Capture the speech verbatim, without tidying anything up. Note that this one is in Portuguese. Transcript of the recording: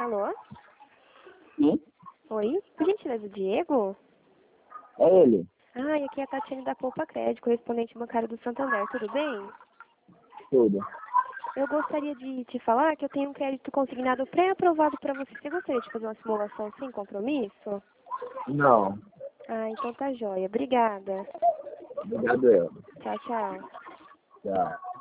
Alô? Sim, Oi? Por gentileza, o Diego? é ele. Ah, aqui é a Tatiane da Poupa Crédito, correspondente bancário do Santander, tudo bem? Tudo. Eu gostaria de te falar que eu tenho um crédito consignado pré-aprovado para você. Você gostaria de fazer uma simulação sem compromisso? Não. Ah, então tá jóia. Obrigada. Obrigado eu. Tchau, tchau. Tchau.